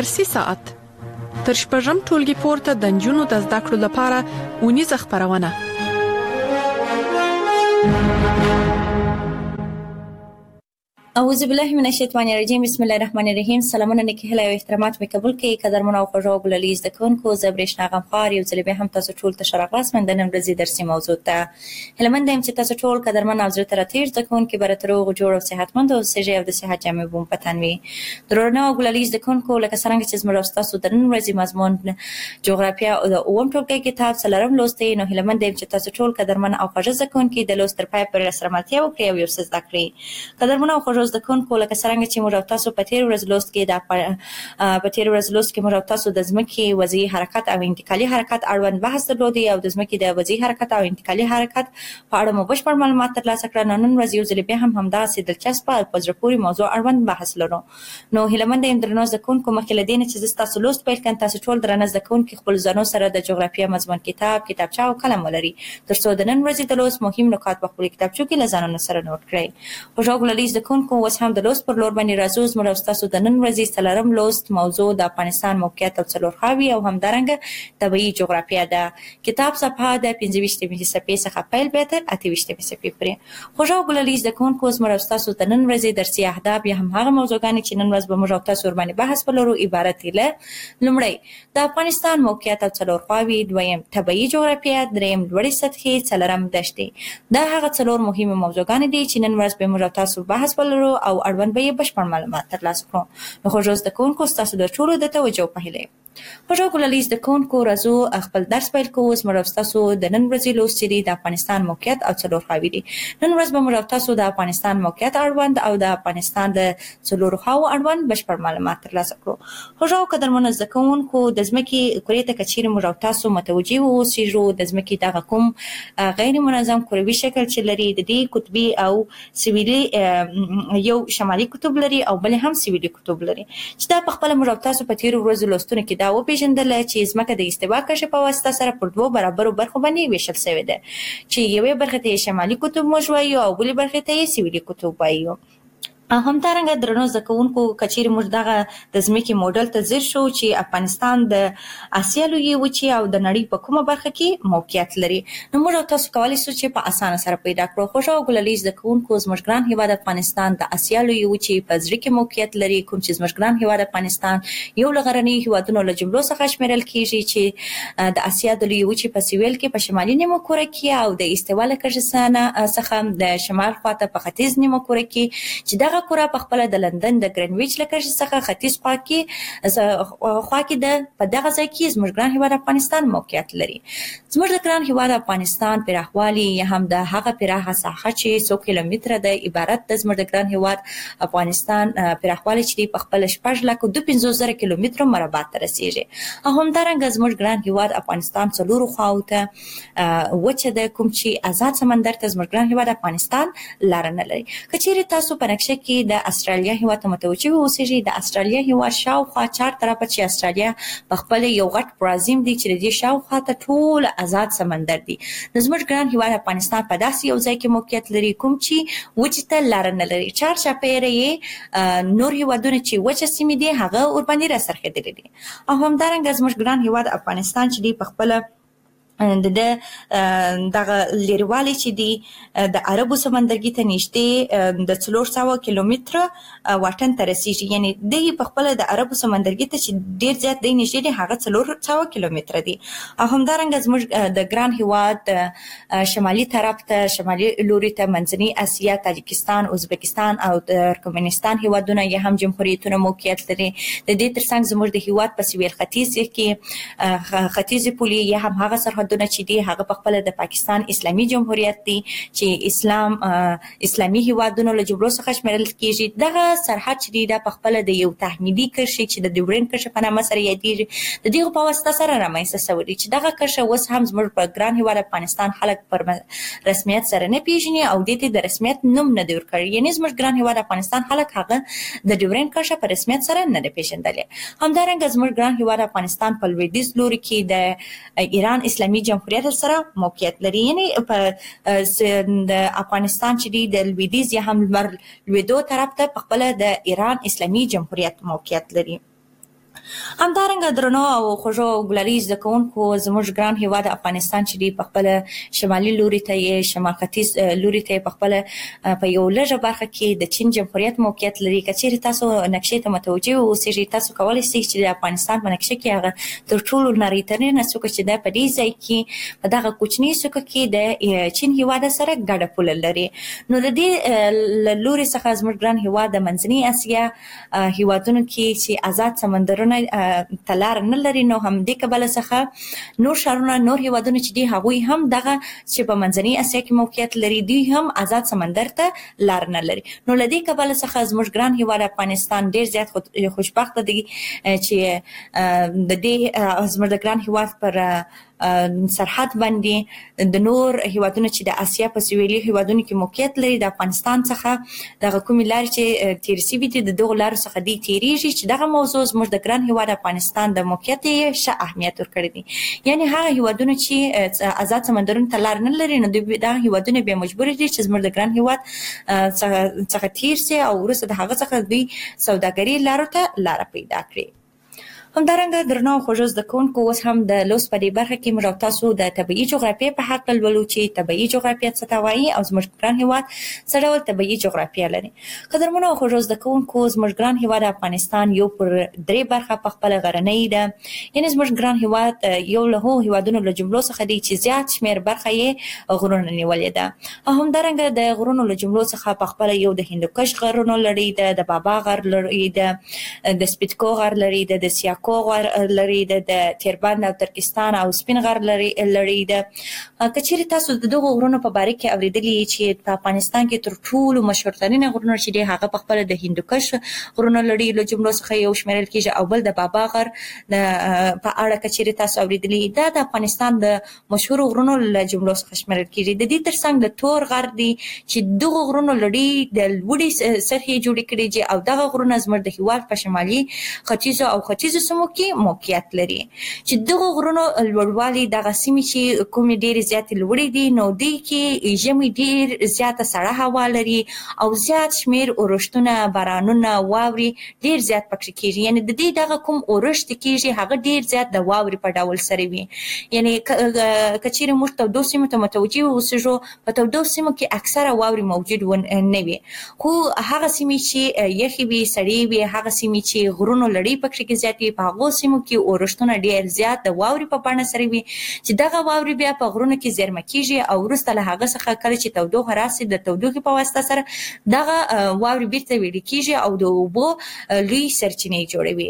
درسي ساعت تر شپږم ټولګي پورته د نجونو د زده کړو لپاره اونیزه خپرونه. اعوذ بالله من الشیطان الرجیم. بسم الله الرحمن الرحیم. سلامونه نیکی هیله او احترامات می قبول کړئ. قدرمنو او خوږو ګللیز د کوونکو زبرشنا غمخوار یو ځل به هم تاسو ټول ته شرافت مند نن ورځې درسي موضوع ته هلمند هم چې تاسو ټول قدرمن او زړه تر تیر د کوونکو برترو جوړ او صحتمند او سجه او د صحت جامع بوم پتنوي درونه او ګللیز د کوونکو لکه څنګه چې زموږ تاسو د نن ورځې مضمون جغرافیا او د اوم ټولګي کتاب سلرم لوستي نو هلمند هم چې تاسو ټول قدرمن او خوږ ځکونکو د لوستر پای پر سرمتیا او کړی یو څه زده کړئ. قدرمن او خوږ د کوونکو لکه څنګه چې موږ تاسو په تیر ورځ لوست کې موږ تاسو د ځمکې وضعي حرکت او انتقالي حرکت اړوند بحث درلودي او د ځمکې د وضعي حرکت او انتقالي حرکت په اړه مو بشپړ معلومات ترلاسه کړل. نن ورځ یو ځل بیا هم همداسې دلچسپه او په زړه پورې موضوع اړوند بحث لرو. نو هیلمند یم درنو زکونکو مخکې لدې نه چې تاسو لوست پیل کړئ تاسو ټول درنه زکونکو خپل ځانو سره د جغرافیه مضمون کتابچه او قلم ولري ترڅو د نن ورځې د لوست مهم نکات په خپل کتابچو کې لزانو سره نوٹ کړئ. خوږو ګللیز زکونکو اوس هم د لوست پر لور باندې راځو. زموږ تاسو د نن ورځې څلورم لوست موضوع د افغانستان موقعیت او څلورخواوي او همدارنګه طبيعي جغرافیه ده. کتاب صفحه د 25 صفحې څخه پیل به تر 28 صفحې پورې. خوږو ګللیز زکونکو زموږ تاسو د نن ورځې درسي اهداف یا هم هغه موضوعګانې چې نن ورځ به موږ تاسو ور باندې بحث ولرو عبارت دي له لومړی د افغانستان موقعیت او څلورخواوي، دویم طبيعي جغرافیه، دریم لوړې سطحې، څلورم دښتې. دا هغه څلور مهمه موضوعګانې دي چې نن ورځ به موږ تاسو بحث ولرو او اړوند به یې بشپړ معلومات ترلاسه کړو. نو خوږو زده کوونکو ستاسو د ټولو د توجه په هیله خوږو ګللیز زده کوونکو راځو خپل درس پیل کوو. زموږ تاسو د نن ورځې لوست دی د افغانستان موقعیت او څلورخواوي دی. نن ورځ به موږ تاسو د افغانستان موقعیت اړوند او د افغانستان د څلورخواو اړوند بشپړ معلومات ترلاسه کړو. خوږو قدرمنو زده کوونکو د ځمکې کورې ته کچیر موږ تاسو متوجي اوسئ د ځمکې دغه کوم غیر منظم کروي شکل چې لري د دې قطبي او سویلي یو شمالي قطب لري او بل هم سویلي قطب لري چې دا په خپل موږ تاسو په تیر ورځو لوستونه کې دا وپېژندل چې ځمکه د استوا کشف په واسطه سره پر دوه برابرو برخو باندې ویشل شوې ده چې یوې برخه ته شمالي قطب موږ وایو او بلې برخه ته سویلي قطب وایو. همدارنګه درنو زکونکو کچیر موږ دغه د ځمکې موډل ته ځیر شو چې افغانستان د اسیا لویې وچې او د نړۍ په کومه برخه کې موقعیت لري. نو موږ تاسو کولی شو چې په اسانه سره پیدا کړو. خوږو ګللیز زکونکو زموږ ګران هیواد افغانستان د اسیا لویې وچې په زړه کې موقعیت لري کوم چې زموږ ګران هیواد افغانستان یو له غرنیو هیوادونو له جملو څخه شمیرل کیږي چې د اسیا د لویې وچې په سویل کې په شمالي نیمه کره کې او د استوا له کشسانه څخه د شمال خواته په ختیځ نیمه کره کې چې دغه کره په خپل د لندن د ګرینویچ لکه څخه ختیځ خوا کې د په دغه ځای کې زموږ ګران هیواد افغانستان موقعیت لري. زموږ د ګران هیواد افغانستان پراخوالی یا هم د هغه پراخه ساحه چې 100 کیلومتره د عبارت د زموږ د ګران هیواد افغانستان پراخوالی چې په خپل 4,52,000 کیلومتره مربع ته رسیږي. همدارنګه زموږ ګران هیواد افغانستان څلورو خواو ته وچه د کوم چې آزاد سمندر ته زموږ ګران هیواد افغانستان لار نه لري. کچېرې تاسو په نقشه کې د استرالیا هیواد ته متوجه اوسئ. د استرالیا هیواد شاوخوا 4 طرفه چې استرالیا په خپل یو غټ پرازیم دی چې د شاوخوا ته ټول آزاد سمندر دی. زموږ ګران هیواد افغانستان په داسې یو ځای کې موقعیت لري کوم چې وچې ته لار نه لري. چار چاپیره یې نور هیوادونه چې وچه سیمې دي هغه ور باندې راڅرخېدلي دي. او همدارنګه زموږ ګران هیواد افغانستان چې دی په خپل دغه لیروالی چې دی د عربو سمندرګي ته نږدې د 400 کیلومتره واټن ته رسیږي. یعنی دی په خپل د عربو سمندرګي ته چې ډیر زیات دی نږدې دی هغه 400 کیلومتره دی. او همدارنګه زموږ د ګران هیواد شمالي طرف ته شمالي لوري ته منځنۍ اسیا، تاجکستان، ازبکستان او ترکمنستان هیوادونه یا هم جمهوریتونه موقعیت لري. د دې ترڅنګ زموږ د هیواد په سویل ختیځ کې ختیځي پولې یا هم هغه سرحد سرحدونه چې دی هغه په خپل د پاکستان اسلامي جمهوریت دی چې اسلامي هیوادونو له جملو څخه شمیرل کیږي. دغه سرحد چې دی د په خپل د یو تحمیدي کرښې چې د ډیورند کرښې په نامه سره یادېږي د دغه په واسطه سره رامنځته شوی چې دغه کرښه اوس هم زموږ په ګران هیواد افغانستان خلک پر رسمیت سره نه پیژني او د دې د رسمیت نوم نه دی ورکړی. یعنی زموږ ګران هیواد افغانستان خلک هغه د ډیورند کرښه په رسمیت سره نه پیژندلې. همدارنګه زموږ ګران هیواد افغانستان په لویدیځ لوري کې د ایران اسلامي جمهوریت سره موقعیت لري. یعنی په د افغانستان چې دی د لویدیځ یا هم لویدو طرف ته په خپل د ایران اسلامي جمهوریت موقعیت لري. همدارنګه درنو او خوږو ګلالي زده کوونکو زموږ ګران هیواد افغانستان چې دی په خپل شمالي لوري ته یې شمال ختیځ لوري ته په خپل په یو لږه برخه کې د چین جمهوریت موقعیت لري. که چیرې تاسو نقشې ته متوجه اوسئ تاسو کولی شئ چې د افغانستان په نقشه کې هغه تر ټولو نریترینه څوکه چې ده په دې ځای کې په دغه کوچني څوکه کې د چین هیواد سره ګډه پوله لري. نو د دې لوري څخه زموږ ګران هیواد د منځنۍ اسیا هیوادونو کې چې آزاد سمندرونه تلار نه لري، نو هم دې کبله څخه نور شهرونه نور هیوادونه چې دي هغوی هم دغه چې په منځنۍ اسیا کې موقعیت لري دوی هم آزاد سمندر ته لار نه لري. نو له دې کبله څخه زموږ ګران هیواد افغانستان ډیر زیات خوشبخته دی چې د دې زموږ د ګران هیواد پر سرحد باندې د نور هیوادونو چې د آسیا په سویلي هیوادونو کې موقعیت لري د افغانستان څخه دغه کومې لارې چې تیر شوي دي د دغو لارو څخه دوی تیریږي چې دغه موضوع زموږ د ګران هیواد افغانستان د موقعیت یې ښه اهمیت ورکړی دی. یعنې هغه هیوادونه چې آزاد سمندرونو ته لار نه لري نو دوی دغه هیوادونه بیا مجبور دي چې زموږ د ګران هیواد څخه تیر شي او وروسته د هغه څخه دوی سوداګري لارو ته لاره پیدا کړي. همدارنګه درنو خوږو زده کوونکو اوس هم د لوست په دې برخه کې موږ تاسو د طبیعي جغرافیې په حق لولو چې طبیعي جغرافیه څه ته وایي او زموږ ګران هیواد څه ډول طبیعي جغرافیه لري. قدرمنو خوږو زده کوونکو زموږ ګران هیواد افغانستان یو پر درې برخه په خپل غرنۍ ده، یعنی زموږ ګران هیواد یو له هغو هیوادونو له جملو څخه دی چې زیات شمیر برخه یې غرونه نیولې ده. همدارنګه د غرونو له جملو څخه په خپل یو د هندوکش غرونو لري ده، د بابا غر لري ده، د سپیتکو غر لري ده، د سیاکو غر لري ده، د تیربند او ترکستان او سپین غر لري ده. که چیرې تاسو د دغو غرونو په باره کې اوریدلی چې په افغانستان کې تر ټولو مشهورترین غرونه چې دي هغه په خپل د هندوکش غرونه لري له جملو څخه یو شمیرل کیږي او بل د بابا غر په اړه که چیرې تاسو اوریدلی دا د افغانستان د مشهور غرونو له جملو څخه شمیرل کیږي. د دې ترڅنګ د تور غر دی چې دغه غرونو لري د لوړې سطحې جوړې کړي دي او دغه غرونه زموږ د هیواد په شمالي ختیځو او ختیځو سیمو کې موقعیت لري چې دغه غرونو لوړوالي دغه سیمې چې کومې ډېرې زیاتې لوړې دي نو دوی کې ژمي ډېر زیاته سړه هوا لري او زیات شمیر اورښتونه، بارانونه، واورې ډېر زیات پکې کېږي. یعنې د دې دغه کوم اورښت کېږي هغه ډېر زیات د واورې په ډول سره وي. یعنې که چیرې موږ تودو سیمو ته متوجه اوسېږو په تودو سیمو کې اکثره واورې موجود نه وي، خو هغه سیمې چې یخې وي، سړې وي، هغه سیمې چې غرونو لړۍ پکې زیات وي په هغو سیمو کې اورښتونه ډېر زیات د واورې په بڼه سره وي چې دغه واورې بیا په غرونو کې زیرمه کېږي او وروسته له هغه څخه کله چې تودوخه راسي د تودوخې په واسطه سره دغه واورې بیرته ویلې کېږي او د اوبو لوی سرچینې جوړوي.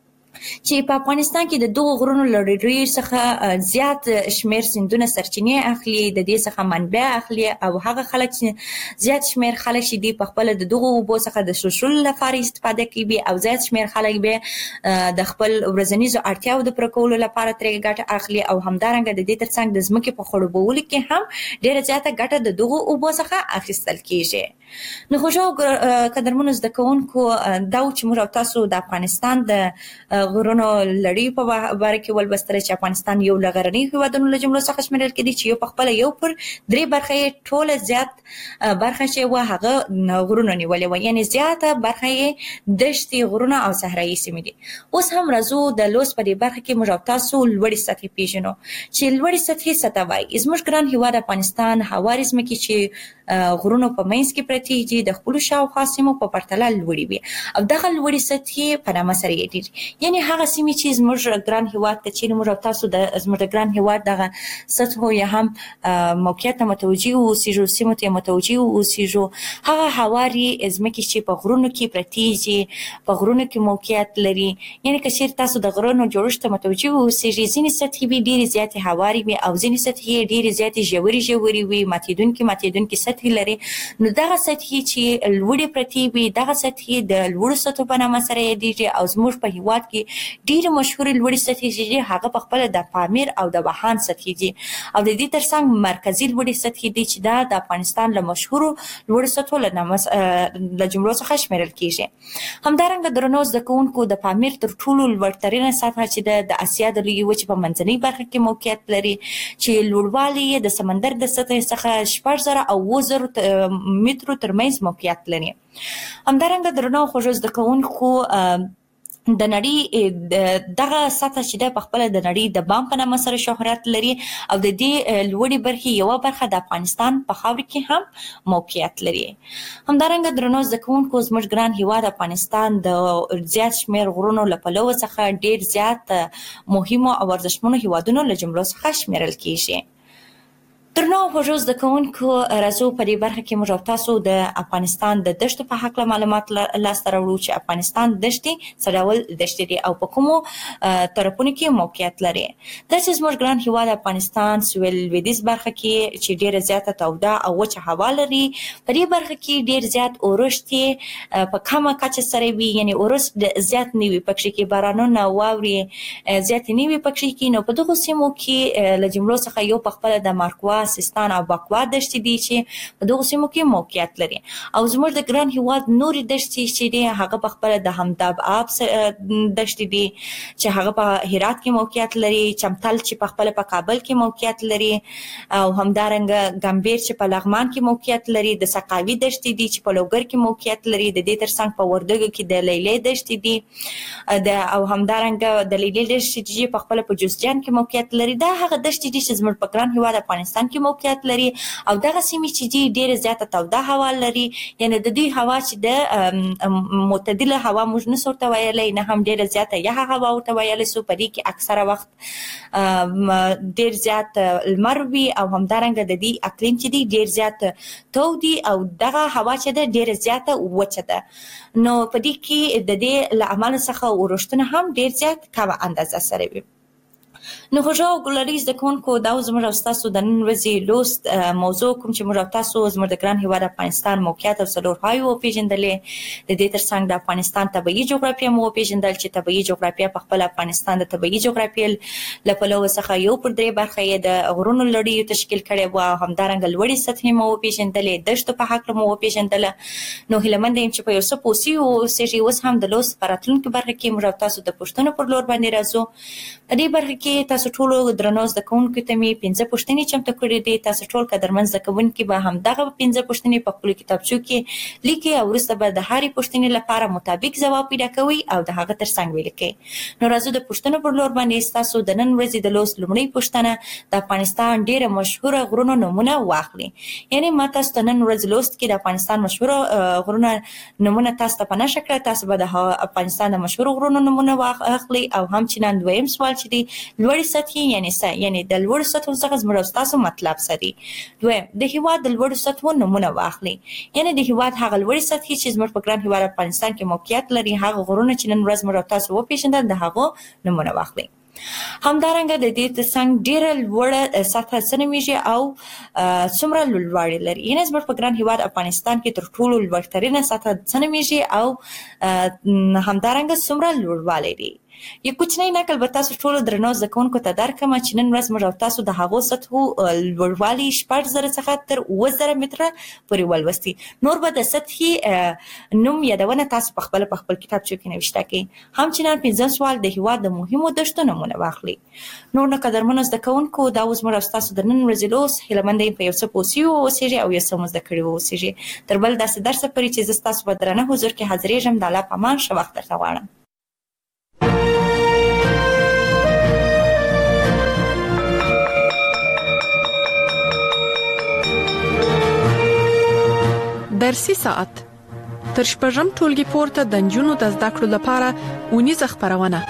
چې په افغانستان کې د دغو غرونو له ډېر څخه زیات شمیر سیندونه سرچینې اخلي، د دې څخه منبع اخلي او هغه خلک چې زیات شمیر خلک چې دي په خپل د دغو اوبو څخه د څښلو لپاره استفاده کوي او زیات شمیر خلک به د خپل ورځنیزو اړتیاوو د پوره کولو لپاره ترې ګټه اخلي او همدارنګه د دې ترڅنګ د ځمکې په خړوبولو کې هم ډېره زیاته ګټه د دغو اوبو څخه اخیستل کېږي. نو خوږو قدرمنو زده کوونکو دا و چې موږ او تاسو د افغانستان د غرونو لړۍ په باره کې ولوستل چې افغانستان یو له غرنیو هیوادونو له جملو څخه شمیرل کېدی چې یو په خپله یو پر درې برخه یې ټوله زیات برخه چې وه هغه غرونو نیولې وه، یعنې زیاته برخه یې دښتې، غرونه او صحرایي سیمې دي. اوس هم راځو د لوست په دې برخه کې موږ او تاسو لوړې سطحې پیژنو چې لوړې سطحې څه ته وایي. زموږ ګران هیواد افغانستان هوارې ځمکې چې غرونو په منځ کې پرتې دي د خپلو شاوخوا سیمو په پرتله لوړې وي او دغه لوړې سطحې په نامه سره یې دي. یعنې هغه سیمې چې زموږ ګران هیواد ته چې موږ او تاسو د زموږ ګران هیواد دغه سطحو یا هم موقعیت ته متوجه اوسېږو، سیمو ته متوجه اوسېږو، هغه هوارې ځمکې چې په غرونو کې پرتې دي، په غرونو کې موقعیت لري. یعنې که چېرې تاسو د غرونو جوړښت ته متوجه اوسېږئ ځینې سطحې به ډېرې زیاتې هوارې وي او ځینې سطحې ډېرې زیاتې ژورې وي، ماتېدونکې سطحې لري. نو دغه سطحې چې لوړې پرتې وي دغه سطحې د لوړو سطحو په نامه سره یادېږي او زموږ په هیواد کې ډېرې مشهورې لوړې سطحې چې دي هغه په خپله د پامیر او د واخان سطحې دي او د دې ترڅنګ مرکزي لوړې سطحې دي چې دا د افغانستان له مشهورو لوړو سطحو له جملو څخه شمیرل کېږي. همدارنګه درنو زده کوونکو د پامیر تر ټولو لوړترینه سطحه چې د اسیا د لویې وچې په منځنۍ برخه کې موقعیت لري چې لوړوالی یې د سمندر د سطحې څخه 6000 او 7000 مترو ترمنځ موقعیت لري. همدارنګه درنو خوږو زده کوونکو د نړۍ دغه سطح چې د خپل د نړۍ د بام په نامه سره شهرت لري او د دې لوړې برخې یو برخه د افغانستان په خاور کې هم موقعیت لري. همدارنګه درنو زده کوونکو زموږ ګران هیواد افغانستان د زیات شمیر غرونو له پلوه څخه ډیر زیات مهمو او ارزښتمنو هیوادونو له جملو څخه شمیرل کیږي. درنو خوږو زده کوونکو راځو په دې برخه کې موږ تاسو د افغانستان د دښتو په هکله معلومات لاسته راوړو چې افغانستان دښتې څه ډول دښتې دي او په کومو طرفونو کې موقعیت لري. دا چې زموږ ګران هیواد افغانستان سویل لویدیځ برخه کې چې ډیره زیاته توده او وچه هوا لري، په دې برخه کې ډیر زیات اورښت په کمه کچه سره وي، یعنی اورښت زیات نه وي پکې کې، بارانونه واورې زیات نه وي پکې کې. نو په دغه سیمو کې له جملو څخه یو په خپل د مارکوا، سیستان او باکوا دښتې دي چې په دغه سیمو کې موقعیت لري. او زموږ د ګران هیواد نورې دښتې چې دي هغه په خپل د همداب آب دښتې دي چې هغه په هرات کې موقعیت لري، چمتل چې په خپل په کابل کې موقعیت لري، او همدارنګه ګمبیر چې په لغمان کې موقعیت لري، د سقاوي دښتې دي چې په لوګر کې موقعیت لري، د دې ترڅنګ په وردګو کې د لیلې دښتې دي، او همدارنګه د لیلې دښتې چې په خپل په جوزجان کې موقعیت لري. دا هغه دښتې دي چې زموږ په ګران هیواد افغانستان کې موقعیت لري. او دغه سیمې چې دي ډیره زیاته توده هوا لري، یعنی د دوی هوا چې د معتدله هوا موږ نشو ورته ویلی، نه هم ډیره زیاته یخه هوا ورته ویلی سو. په دې کې اکثره وخت ډیر زیات لمر وي، او همدارنګه د دې اقلیم چې دی ډیر زیات تودي او دغه هوا چې ده ډیره زیاته وچه ده. نو په دې کې د دې له امله څخه اورښتونه هم ډیر زیات کمه اندازه سره وي. نو خوږو ګلالي زده کوونکو، دا زموږ او ستاسو د نن ورځې لوست موضوع کوم چې موږ او تاسو زموږ د ګران هیواد افغانستان موقعیت او څلورپایو وپېژندلې. د دې ترڅنګ د افغانستان طبیعي جغرافیه مو وپېژندل چې طبیعي جغرافیه په خپل افغانستان د طبیعي جغرافیې له پلوه څخه یو پر درې برخه یې د غرونو لړیو تشکیل کړې وه، او همدارنګه لوړې سطحې مو وپېژندلې، دښتو په هکله مو وپېژندله. نو هیله مند یم چې په یو څه پوه سوي اوسېږئ. اوس هم د لوست په راتلونکي برخه کې موږ او تاسو د پوښتنو پر لور باندې راځو. په دې برخه کې تاسو ټولو درنو زده کوونکو ته مې 5 پوښتنې چمتو کړې دي. تاسو ټول قدرمن زده کوونکي به همدغه 5 پوښتنې په خپلو کتابچو کې لیکئ، او وروسته به د هرې پوښتنې لپاره مطابق ځواب پیدا کوئ او د هغه ترڅنګ ولیکئ. نو راځو د پوښتنو پر لور باندې ستاسو د نن ورځې د لوست لومړۍ پوښتنه د افغانستان ډیره مشهوره غرونو نومونه واخلي. یعنی ما تاسو ته نن ورځ لوست کې د افغانستان مشهوره غرونو نومونه تاسو ته په نښه کړه. تاسو به د افغانستان د مشهورو غرونو نومونه واخلي، او همچنان دویم سوال چې دی لوړې سطحې یعنی د لوړو سطحو څخه زموږ ستاسو مطلب څه دی. دویم د هیواد د لوړو سطحو نومونه واخلي، یعنی د هیواد هغه لوړې سطحې چې زموږ په ګران هیواد افغانستان کې موقعیت لري، هغه غرونه چې نن ورځ موږ تاسو وپېژندل د هغو نومونه واخلي. همدارنګه د دې ترڅنګ ډیره لوړه سطحه څه نومیږي او څومره لوړوالی لري. یعنی زموږ په ګران هیواد افغانستان کې تر ټولو لوړترینه سطحه څه نومیږي او همدارنګه څومره لوړوالی لري. یو کوچنی نقل به تاسو ټولو درنو زده کوونکو ته درکړم چې نن ورځ موږ او تاسو د هغو سطحو لوړوالی 6,000 څخه تر 7,000 متره پورې ولوستي. نور به د سطحې نوم یادونه تاسو په خپل کتابچو کې نوشته کړئ. همچنان 5 سوال د هیواد د مهمو دښتو نومونه واخلي. نور نو قدرمنو زده کوونکو، دا اوس موږ او تاسو د نن ورځې لوست هیله مند یم په یو څه پوه سوي واوسېږئ او یو څه مو زده کړي واوسېږئ. تر بل داسې درسه پورې چې زه ستاسو په درانه حضور کې حاضرېږم، د الله په امان ښه وخت درته غواړم. درسي ساعت تر شپږم ټولګي پورته د نجونو د زده کړو لپاره اونیزه خپرونه.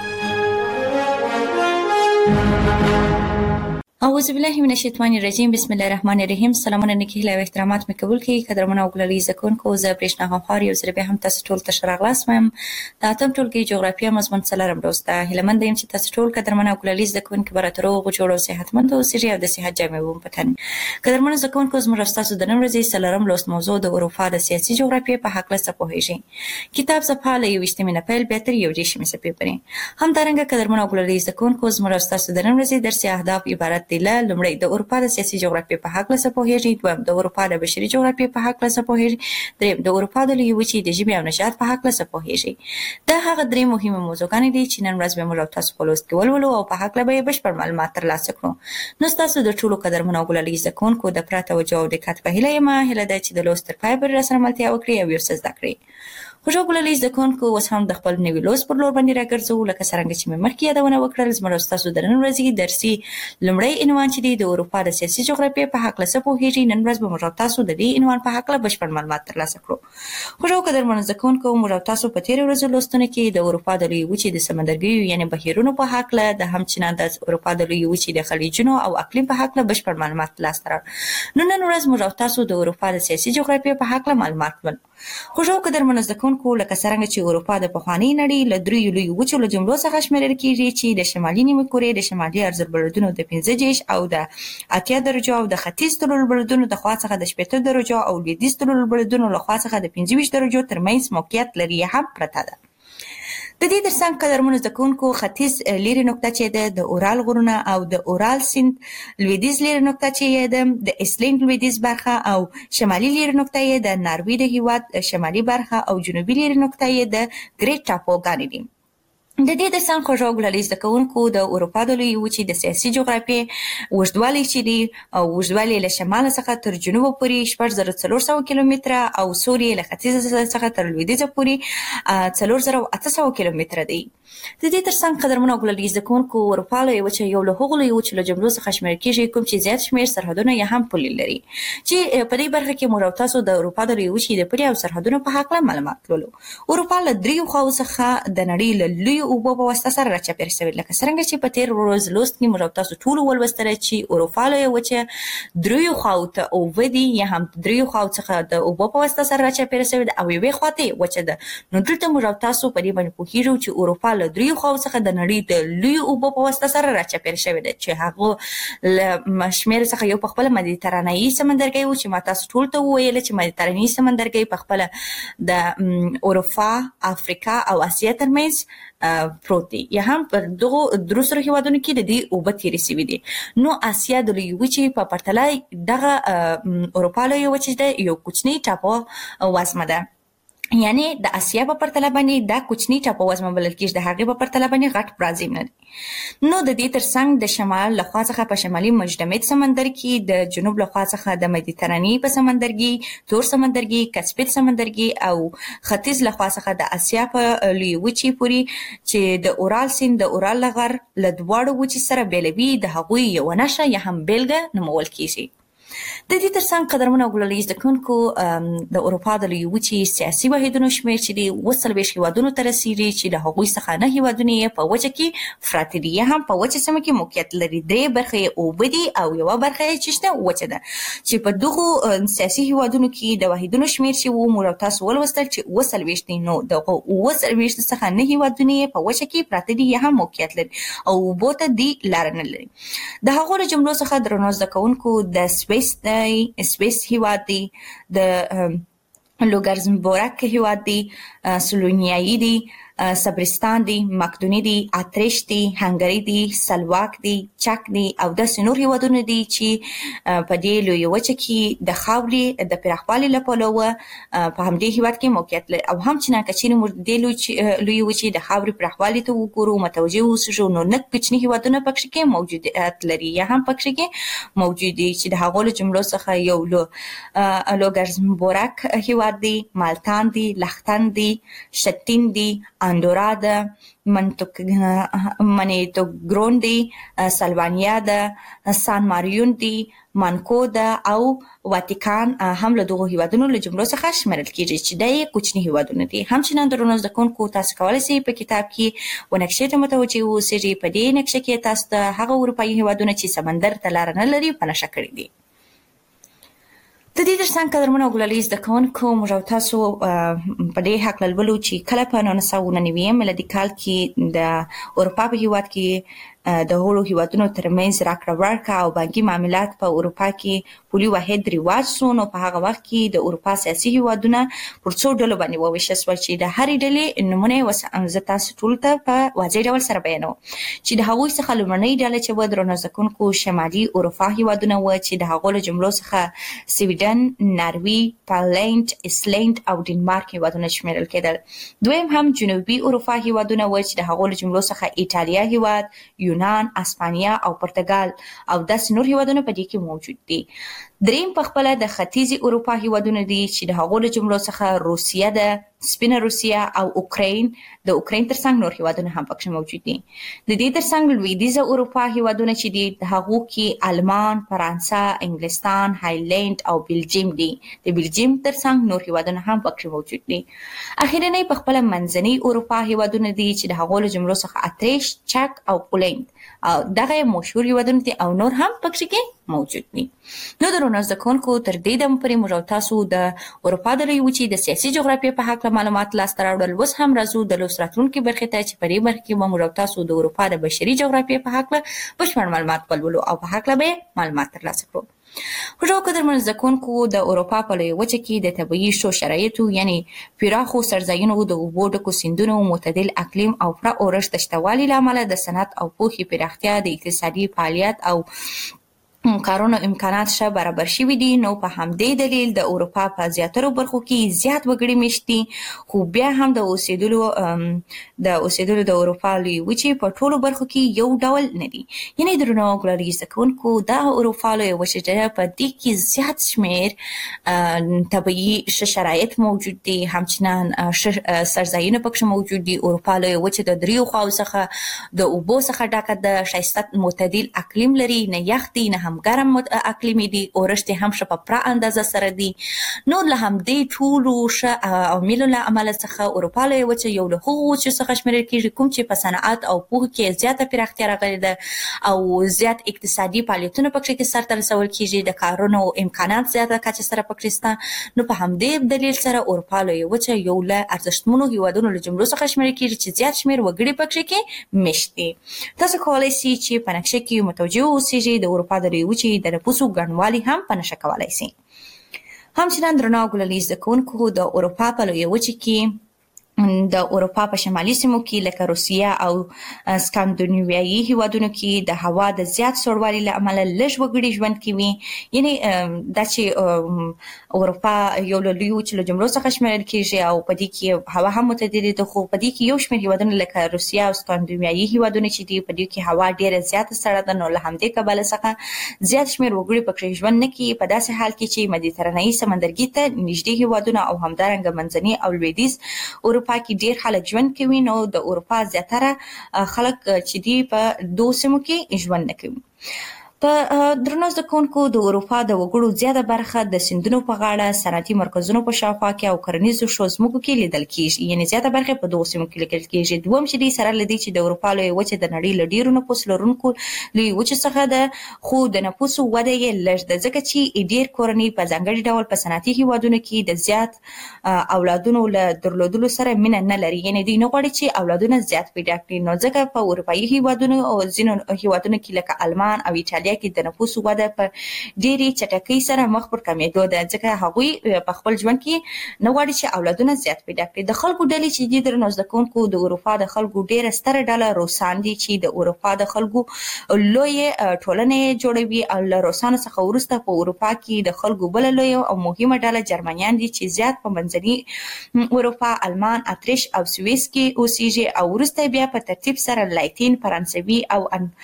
اعوذ بالله من الشیطان الرجیم، بسم الله الرحمن الرحیم. سلامونه نیکی له احترامات مې قبول کړئ. قدرمنو او ګلالي زده کوونکو، زه برېښنا غمخوار یو ځل بیا هم تاسو ټول ته ښه راغلاست وایم. د اتم ټولګي جغرافیه مضمون څلورم لوست ده. هیله مند یم چې تاسو ټول قدرمنو او ګلالي زده کوونکي به راته روغ جوړ او صحتمند اوسئ او د صحت جامې به مو په تن. قدرمنو زده کوونکو، زموږ او ستاسو د نن ورځې څلورم لوست موضوع د اروپا د سیاسي جغرافیې په هکله څه پوهیږئ. کتاب صفحه له 21 نه پیل بیا تر 21 صفحې پورې. همدارنګه قدرمنو او ګلالي زده کوونکو، زموږ او ستاسو د نن ورځې درسي اهداف عبارت دي له لومړی د اروپا د سیاسي جغرافیې په هکله څه پوهیږئ، دویم د اروپا د بشري جغرافیې په هکله څه پوهیږئ، دریم د اروپا د لویې وچې د ژبې او نژاد په هکله څه پوهیږئ. دا هغه درې مهمه موضوعګانې دي چې نن ورځ به موږ او تاسو په لوست کې ولولو او په هکله به یې بشپړ معلومات ترلاسه کړو. نو ستاسو د ټولو قدرمنو او ګلالي زده کوونکو د پوره توجه او دقت په هیله یم. هیله ده چې د لوست تر پایه پورې راسره ملتیا وکړئ او یو څه زده کړئ. خوشو ګلالي زده کوونکو اوس هم د خپل نوي لوست پر لور باندې راګرځو لکه څرنګه چې مې مخکې یادونه وکړل زموږ تاسو د نن ورځې درسي لومړی عنوان چې دی د اروپا د سیاسي جغرافیې په هکله څه پوهیږي. نن ورځ به موږ تاسو د دې عنوان په هکله بشپړ معلومات ترلاسه کړو. خوشو قدرمنو زده کوونکو موږ تاسو په تیر ورځو لوستونه کې د اروپا د لویې وچې د سمندرګیو یعنی بهیرونو په هکله د همچنان د اروپا د لویې وچې د خلیجونو او اقلیم په هکله بشپړ معلومات ترلاسه کړل. نن ورځ موږ تاسو د اروپا د سیاسي جغرافیې په هکله معلومات ولرو. خوشو قدرمنو زده کوونکو لکه څرنګه چې اروپا د پخوانۍ نړۍ له دریو لویو وچو له جملو څخه شمیرل کیږي چې د شمالي نیمه کورې د شمالي ارزبردونو د 15 او د 80 درجو او د ختیځ طلوعالبلدونو د خوا څخه د 80 درجو او لویدیځ طلوعالبلدونو له خوا څخه د 25 درجو ترمنځ موقعیت لري هم پرته ده. د دې ترڅنګ قدرمنو زده کوونکو ختیځ لیرې نقطه چې ده د اورال غرونه او د اورال سیند، لویدیځ لیرې نقطه چې ده د ایسلینډ لویدیځ برخه او شمالي لیرې نقطه یې د ناروې د هیواد شمالي برخه او جنوبي لیرې نقطه یې د ګریټ ټاپوګانې دي. د دې ترڅنګ خوږو ګلالي زده کوونکو د اروپا د لویې وچې د سیاسي جغرافیې اوږدوالی چې دی او اوږدوالی له شمال څخه تر جنوب پورې 4400 کیلومتره او سوري له ختیځ څخه تر لویدیځ پورې 4800 کیلومتره دی. د دې ترڅنګ قدرمنو ګلالي زده کوونکو اروپا لویې وچې یو له هغو لویې وچو له جملو څخه شمیرل کیږي کوم چې زیات شمیر سرحدونه یې هم پولي لري چې په دې برخه کې موږ تاسو د اروپا د لویې وچې د پولي او سرحدونو په هکله معلومات لولو. اروپا له دریو خواو څخه د نړۍ له لوی اوبو په واسطه سره راچاپېر شوی لکه څرنګه چې په تیر ورځ لوست کې موږ تاسو ټول ولوستل چې اروپا لویه وچه دریو خواو ته اوبه دي یا هم دریو خواو څخه د اوبو په واسطه سره راچاپېر شوی ده او یوې خواته وچه ده. نو دلته موږ تاسو په دې باندې پوهیږو چې اروپا له دریو خواو څخه د نړۍ د لوی اوبو په واسطه سره راچاپېر شوی ده چې هغه له شمیر څخه یو په خپل مدیترانه‌ایي سمندرګي و چې ما تاسو ټول ته وویل چې مدیترانه‌ایي سمندرګي په خپل د اروپا، افریقا او اسیا ترمنځ پروت دی یا هم پر دغه درو سره هیوادونو کې د دې اوبه تیرې شوي دي. نو اسیا د لویې وچې په پرتله دغه اروپا لویه وچې ده یو کوچنی ټاپو وزمه ده، یعنی د اسیا په پرتله باندې دا کوچنی ټاپو وزمه بلل کېږي، د هغې په پرتله باندې غټ برازیل نه دی. نو د دې ترڅنګ د شمال له خوا څخه په شمالي مجدمد سمندر کې، د جنوب له خوا څخه د مدیترانې په سمندرګي، تور سمندرګي، کسپید سمندرګي او ختیځ له خوا څخه د اسیا په لویې وچې پورې چې د اورال سیند د اورال لغر له دواړو وچې سره بیلوي د هغوی یوه نښه یا هم بیلګه نومول کېږي. د دې ترڅنګ قدرمنو ګلالي زده کوونکو د اروپا د لویې وچې سیاسي واحدونو شمېر چې دی 40 هیوادونو ته رسیږي چې له هغوی څخه 9 هیوادونه یې په وچه کې پراته دي یا هم په وچه سیمه کې موقعیت لري. 3 برخې یې اوبه دي او یوه برخه یې چې شته وچه ده چې په دغو سیاسي هیوادونو کې د واحدونو شمېر چې و موږ تاسو ولوستل چې 40 دي. نو دغه 40 څخه 9 هیوادونه یې په وچه کې پراته دي یا هم موقعیت لري او اوبو ته دی لاره نه لري. د هغو له جملو څخه درنو زده کوونکو د سویس هیواد دی، د لوګزمبورګ هیواد دی، سلوونیایي دی، صبرستان دی، مقدوني دی، اتریش دی، هنګري دی، سلواک دی، چک دی او داسې نور هیوادونه دي چې په دې لویه وچه کې د خاورې د پراخوالي له پلوه په همدې هیواد کې موقعیت لري او همچنان که چیرې موږ د دې لویې وچې د خاورې پراخوالي ته وګورو متوجه اوسو نو نه کوچني هیوادونه پکې کې موجودیت لري یا هم پکې کې موجود دي چې د هغو له جملو څخه یو لوګزمبورګ هیواد دی، مالتان دی، لختن دی، شتین دی، اندورا ده، منیتوګرون دی، سلوانیا ده، سان ماریون دی، مانکو ده او واتیکان هم له دغو هیوادونو له جملو څخه شمیرل کېږي چې دا یې کوچني هیوادونه دي. همچنان درنو زده کوونکو تاسو کولی شئ په کتاب کې و نقشې ته متوجه اوسئ. په دې نقشه کې تاسو ته هغه اروپایي هیوادونه چې سمندر ته لاره نه لري په نښه کړي دي. د دې ترڅنګ قدرمنو ګلالي زده کوونکو موږ تاسو په دې هکله لولو چې کله په 1999 میلادي کال کې د اروپا په هیواد کې د هغو هیوادونو ترمنځ راکړه ورکړه او بانکي معاملات په اروپا کې پولي واحد رواج شو. نو په هغه وخت کې د اروپا سیاسي هیوادونه پر څو ډلو باندې وویشل شول چې د هرې ډلې نومونه زه تاسو ټولو ته په واضح ډول سره بیانوم چې د هغوی څخه لومړنۍ ډله چې وه درنو زده کوونکو شمالي اروپا هیوادونه وه چې د هغو له جملو څخه سویډن، ناروی، پالنډ، ایسلینډ او ډنمارک هیوادونه شمیرل کېدل. دویم هم جنوبي اروپا هیوادونه وه چې د هغو له جملو څخه ایټالیا هیواد، یونان، اسپانیا او پرتګال او داسې نور هیوادونه په دې کې موجود دي. دریم په خپله د ختیځې اروپا هیوادونه دي چې د هغو له جملو څخه روسیه ده، سپینه روسیه او اوکراین د اوکراین ترڅنګ نور هیوادونه هم پکې موجود دي. د دې ترڅنګ لویدیځه اروپا هیوادونه چې دي د هغو کې آلمان، فرانسه، انګلستان، هایلند او بلجیم دي. د بلجیم ترڅنګ نور هیوادونه هم پکې موجود دي. اخیرنۍ په خپل منځنۍ اروپا هیوادونه دي چې د هغو له جملو څخه اتریش، چک او پولند او دغه مشهور هیوادونه دي او نور هم پکې موجود دي. نو درنو زده کوونکو تر دې دمه پورې موږ تاسو د اروپا د لویې وچې د سیاسي جغرافیې په هکله معلومات لاسته راوړل. اوس هم راځو د لوست راتلونکي برخې ته چې په دې برخه کې به موږ تاسو د اروپا د بشري جغرافیې په هکله بشپړ معلومات ولولو او په هکله به معلومات ترلاسه کړو. خو قدرمن زده کوونکو د اروپا په لویه وچه کې د طبیعي شو شرایطو یعنی پراخو سرځایونو د اوبو ډکو سیندونو معتدل اقلیم او پوره اورښت د شتوالي له امله د صنعت او پوهې پراختیا د اقتصادي فعالیت او کارونو امکانات ښه برابر شوي دي. نو په همدې دلیل د اروپا په زیاترو برخو کې زیات وګړي مېشت دي، خو بیا هم د اوسېدلو د اروپا لویې وچې په ټولو برخو کې یو ډول نه دي. یعنې درنو ګلالي زده کوونکو د اروپا لویه وچه په دې کې زیات شمېر طبیعي ښه شرایط موجود دي، همچنان سرځایونه پکې موجود دي. اروپا لویه وچه د دریو خواو څخه د اوبو څخه ډکه د ښایسته معتدل اقلیم لري، نه یخ دي نه هم ګرم اقلیمي دي، اورښت هم ښه په پوره اندازه سره دي. نو له همدې ټولو ښه عواملو له امله څخه اروپا لویه وچه یو له هغو وچو څخه شمیرل کېږي کوم چې په صنعت او پوهه کې زیاته پراختیا راغلې ده او زیات اقتصادي فعالیتونه پکې سرته رسول کېږي، د کارونو امکانات زیاته کچه سره پکې شته. نو په همدې دلیل سره اروپا لویه وچه یو له ارزښتمنو هیوادونو له جملو څخه شمیرل کېږي چې زیات شمېر وګړي پکې کې مېشت دي. تاسو کولی شئ چې په نقشه کې متوجه اوسئ د اروپا د وچې د نفوسو ګڼوالی هم په نښه کولی شي. همچنان درنو ګلالي زده کوونکو د اروپا په لویه وچه کې د اروپا په شمالي سیمو کې لکه روسیه او سکاندیناویایي هیوادونو کې د هوا د زیات سړوالي له امله لږ وګړي ژوند کوي. یعنې دا چې اروپا یو له لویو وچو له جملو څخه شمیرل کېږي او په دې کې هوا هم متعدده ده، خو په دې کې یو شمېر هیوادونه لکه روسیه او سکاندیناویایي هیوادونه چې دي په دې کې هوا ډېره زیاته سړه ده. نو له همدې کبله څخه زیات شمېر وګړي پکې ژوند نه کوي په داسې حال کې چې مدیترانهیي سمندرګي ته نږدې هیوادونه او همدارنګه منځني او لویدیځ اروپا کې ډیر خلک ژوند کوي. نو د اروپا زیاتره خلک چې دي په دوه سیمو کې ژوند نه کوي. په درنو زده کوونکو د اروپا د وګړو زیاته برخه د سیندونو په غاړه، صنعتي مرکزونو په شاوخوا کې او کرنیزو شو ځمکو کې لیدل کېږي. یعنې زیاته برخه په دوه سیمو کې لیدل کېږي. دوم چې دی سره له دې چې د اروپا لویه وچه د نړۍ له ډېرو نفوس لرونکو لویې وچې څخه ده، خو د نفوسو وده یې لږ ده، ځکه چې ډېر کورنۍ په ځانګړي ډول په صنعتي هیوادونو کې د زیات اولادونو له درلودلو سره مینه نه لري. یعنې دوی نه غواړي چې اولادونه زیات پیدا کړي. نو ځکه په اروپایي هیوادونو او ځینو هیوادونو کې لکه آلمان او ایټالیا کې د نفوسو وده په ډېرې چټکۍ سره مخ پر کمېدو ده، ځکه هغوی په خپل ژوند کې نه غواړي چې اولادونه زیات پیدا کړي. د خلکو ډلې چې دي درنو زده کوونکو د اروپا د خلکو ډېره ستره ډله روسان دي چې د اروپا د خلکو لویې ټولنې جوړوي. او له روسانو څخه وروسته په اروپا کې د خلکو بله لویه او مهمه ډله جرمنیان دي چې زیات په منځني اروپا، آلمان، اتریش او سویس کې اوسېږي او وروسته بیا په ترتیب سره لاتین، فرانسوي او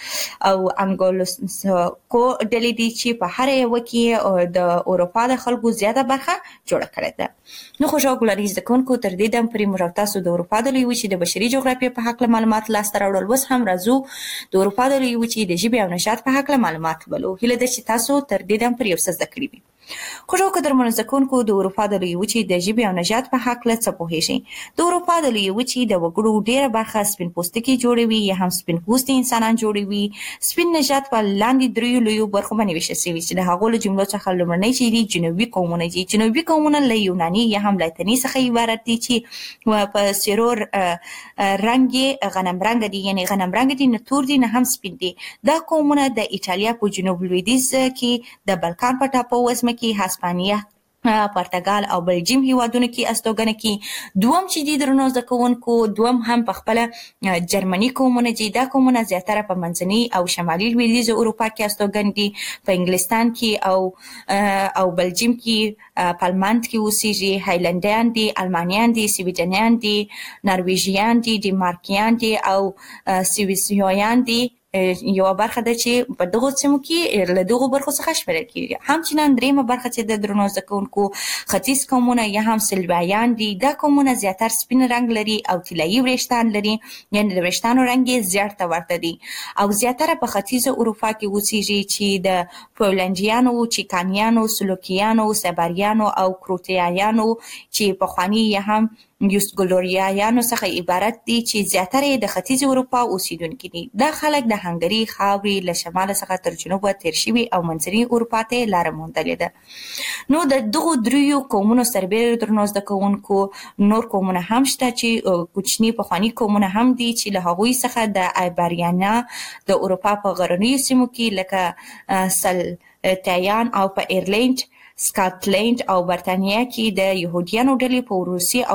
انګلوساکسو ډلې دي چې په هر یوه کې د اروپا د خلکو زیاته برخه جوړه کړې ده. نو خوږو ګلالي زده کوونکو تر دې دمه پورې موږ تاسو د اروپا د لویې وچې د بشري جغرافیې په هکله معلومات لاسته راوړل. اوس هم راځو د اروپا د لویې وچې د ژبې او نژاد په هکله معلومات ولولو. هیله ده چې تاسو تر دې دمه پورې یو څه زده کړي وي. خوږو قدرمنو زده کوونکو د اروپا د لویې وچې د ژبې او نژاد په هکله څه پوهېږئ؟ د اروپا د لویې وچې د وګړو ډېره برخه سپین پوستکي جوړوي یا هم سپین پوستي انسانان جوړوي. سپین نژاد په لاندې دریو لویو برخو باندې ویشل شوي چې د هغو له جملو څخه لومړنی چې دي جنوبي قومونه دي. جنوبي قومونه له یوناني یا هم لاتیني څخه عبارت دي چې په سیرو رنګ یې غنم رنګه دي، یعنې غنم رنګه دي، نه تور دي نه هم سپین دي. دا قومونه د ایټالیا په جنوب لویدیځ کې د بلکان په ټاپو وزمه کې هسپانیا، پرتګال او بلجیم هیوادونو کې استوګنه کې. دوم چې دي درنو زده کوونکو دوم هم په خپله جرمني قومونه دي. دا قومونه زیاتره په منځني او شمالي لویدیځه اروپا کې استوګن دي. په انګلستان کې او بلجیم کې پالماند کې اوسېږي. هایلندیان دي، المانیان دي، سویډنیان دي، نرویژیان دي، ډنمارکیان دي او سویسریان دي. یو برخه ده چې په دغه سیمو کې له دغه برخو څخه شمیرل کیږي. همچنان دریمه برخه چې د درنو زده کوونکو ختیځ قومونه یا هم سلوایان دي، دا قومونه زیاتره سپین رنگ لري او طلایي وریښتان لري، یعنی د وریښتانو رنگ یې زیړ ته ورته دي او زیاتره په ختیځه اروپا کې اوسېږي چې د پولنډیانو، چیکانیانو، سلوکیانو، سباریانو او کروټیایانو چې پخواني یا هم یوسګلوریایانو څخه عبارت دي چې زیاتره د ختیځ اروپا اوسیدونکي دي. دا خلک د هنګري خاورې له شمال څخه تر جنوبه تیر شوي او منځني اروپا ته لاره موندلې ده. نو د دغو دریو قومونو سربېره درنو زده کوونکو نور قومونه هم شته چې کوچني پخواني قومونه هم دي چې له هغوی څخه د ایبریانا د اروپا په غرنیو سیمو کې لکه سلتیان او په ایرلینډ، سکاټلند او برتانیا کې د يهوديانو ډلې په روسیه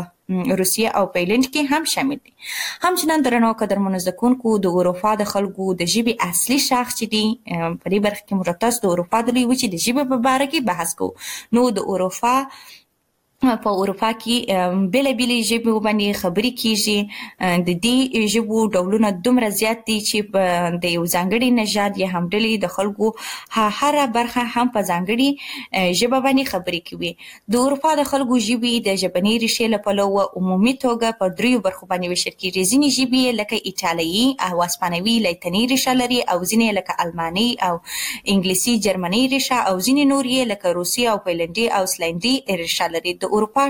او په ایرلند کې هم شامل دي. همچنان درنو قدرمنو زده کوونکو د اروپا د خلکو د ژبې اصلي شاخص چې دي په دې برخه کې موږ تاسو د اروپا د لوی وچې د ژبې په اړه کې بحث کوو. نو د اروپا په اروپا کې بیلابیلې ژبې باندې خبرې کیږي. د دې ژبو ډولونه دومره زیات دي چې د یو ځانګړي نژاد یا هم ډلې د خلکو هر برخه هم په ځانګړي ژبه باندې خبرې کوي. د اروپا د خلکو ژبې د ژبني ریښې له پلوه عمومي توګه په دریو برخو باندې ویشل کیږي. ځینې ژبې لکه ایټالوي او اسپانوي لاتیني ریښه لري او ځینې لکه الماني او انګلیسي جرمني ریښه او ځینې نور یې لکه روسي او پولنډي او سلندي ریښه لري. د اروپا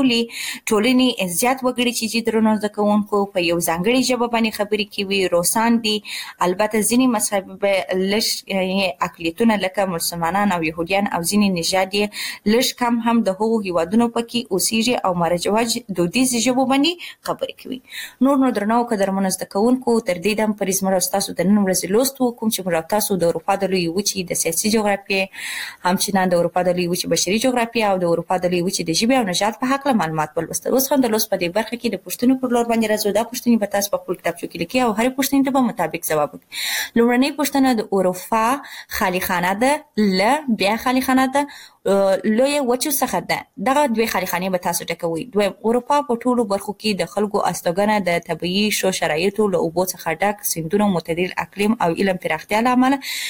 ټولنې زیات وګړي چې درنو زده کوونکو په یو ځانګړي ژبه باندې خبرې کوي روسان دي. البته ځینې مذهب لږ اقلیتونه لکه مسلمانان او يهوديان او ځینې نژاد یې لږ کم هم د هغو هیوادونو پکې اوسېږي او مرجوج دودیز ژبو باندې خبرې کوي. نور درنو قدرمنو زده کوونکو تر دې دم پرې زموږ تاسو د نن ورځې لوست وکوم چې موږ تاسو د اروپا د لوی وچې د سیاسي جغرافیې، همچنان د اروپا د لوی وچې بشري جغرافیه او د اروپا د لوی وچې د ژبې او نژاد په حق له معلومات ولوستل. اوس هم د لوست په دې برخه کې د پوښتنو پر لور باندې راځو. دا پوښتنې به تاسو په خپل کتابچو کې لیکئ او هرې پوښتنې ته به مطابق ځواب ورکړئ. لومړنۍ پوښتنه د اروپا خالي خانه ده، بیا خالي خانه ده لوی وچو څخه ده. دغه دوه خالي خانې به تاسو ټاکوئ. دویم، اروپا په ټولو برخو کې د خلکو استوګنه د طبیعي شو شرایطو له اوبو څخه ډک سیندونو، معتدل اقلیم او علم پراختیا له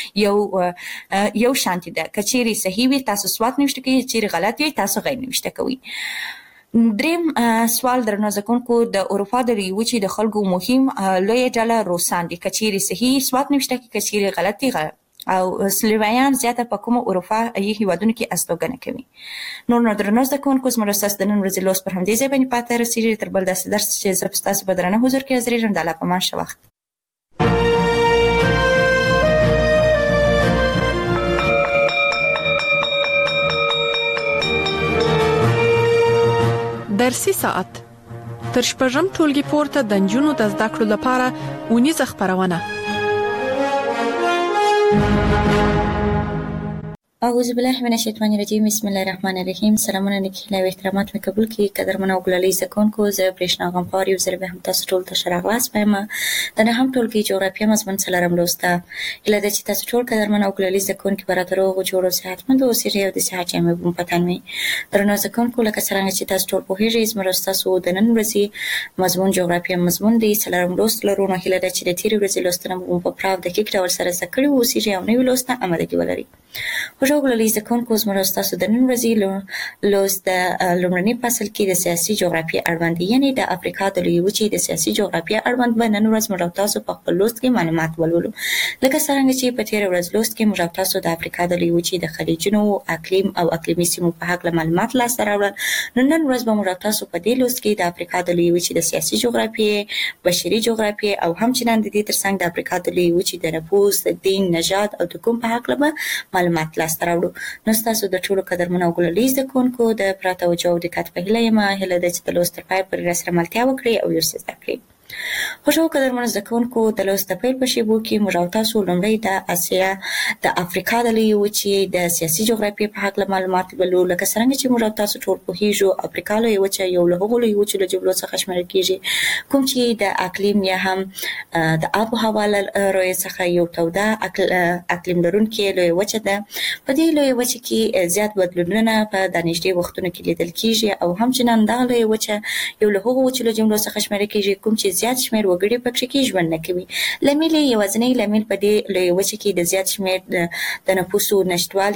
امله یو شانتي ده. که چیرې صحیح وي تاسو سوات نوشته کوئ، چیرې غلط وي تاسو غیر نوشته کوئ. دریم سوال درنو زده کوونکو د اروپا د لوی وچې د خلکو مهم لویه ډله روسان دي. که چیرې صحیح سوات نوشته کوئ، که چیرې غلط دي او سلویان زیاته په کومو اروپایي هیوادونو کې استوګنه کوي. نور درنو زده کوونکو زموږ تاسو د نن ورځې لوست پر همدې ځای باندې پاتې رسیږي. تر بل داسې درس چې زه ستاسو په درنه حضور کې حاضرېږم. د الله په امان ښه وخت. درسي ساعت تر شپږم ټولګي پورته د نجونو د زده کړو لپاره اونیزه خبرونه. اعوذ بالله من الشیطان الرجیم. بسم الله الرحمن الرحیم. سلامونه نیکی او احترامات مې قبول کړئ. قدرمن او ګلالي زده کوونکو، زه برېښنا غمپار یو ځل بیا هم تاسو ټول ته ښه راغلاست وایم. د نهم ټولګي جغرافیه مضمون څلورم لوست ده. هیله ده چې تاسو ټول قدرمن او ګلالي زده کوونکي به راته روغ جوړ او صحتمند اوسئ او د صحت جامې به مو په تن وي. درنو زده کوونکو، لکه څرنګه چې تاسو ټول پوهېږئ زموږ ستاسو د نن ورځې مضمون جغرافیه مضمون دی. څلورم لوست لرو. نو هیله ده چې د تېرې ورځې لوستونه مو په پراخ دقیق ډول سره زده کړي واوسئ او نوي لوست ته امادګي ولرئ. خوږو ګلالي زده کوونکو، زموږ ستاسو د نن ورځې لوست د لومړني فصل کې د سیاسي جغرافیې اړوند دی، یعنې د افریقا د لویې وچې د سیاسي جغرافیې اړوند به نن ورځ موږ تاسو په خپل لوست کې معلومات ولولو. لکه څرنګه چې په تېره ورځ لوست کې موږ تاسو د افریقا د لویې وچې د خلیجونو، اقلیم او اقلیمي سیمو په هکله معلومات لاسته راوړل. نو نن ورځ به موږ تاسو په دې لوست کې د افریقا د لویې وچې د سیاسي جغرافیې، بشري جغرافیې او همچنان د دې ترڅنګ د افریقا د لویې وچې د نفوس، د دین، نژاد او د قوم په هکله به معلومات لاسته راوړو. نو ستاسو د ټولو قدرمنو او ګلالي زده کوونکو د پوره توجه او دقت په هیله یم. هیله ده چې د لوست تر پایه پورې راسره ملتیا وکړئ او یو څه زده کړئ. خوږو قدرمنو زده کوونکو، د لوست د پیل په شیبو کې موږ او تاسو لومړی د اسیا د افریقا د لویې وچې د سیاسي جغرافیې په هکله معلومات لولو. لکه څرنګه چې موږ او تاسو ټول پوهېږو، افریقا لویې وچه یو له هغو لویو وچو له جملو څخه شمیرل کېږي کوم چې د اقلیم یا هم د آب و هوا له رویې څخه یو توده اقلیم لرونکې لویه وچه ده. په دې لویه وچه کې زیات بدلونونه په د نږدې وختونو کې لیدل کېږي او همچنان دغه لویه وچه یو له هغو وچو له جملو څخه شمیرل کېږي کوم چې زیات شمیر وګړي پکې کې ژوند نه کوي. لامل یوازینی لامل په دې لوی وچه کې د زیات شمیر د نفوسو نشټوالي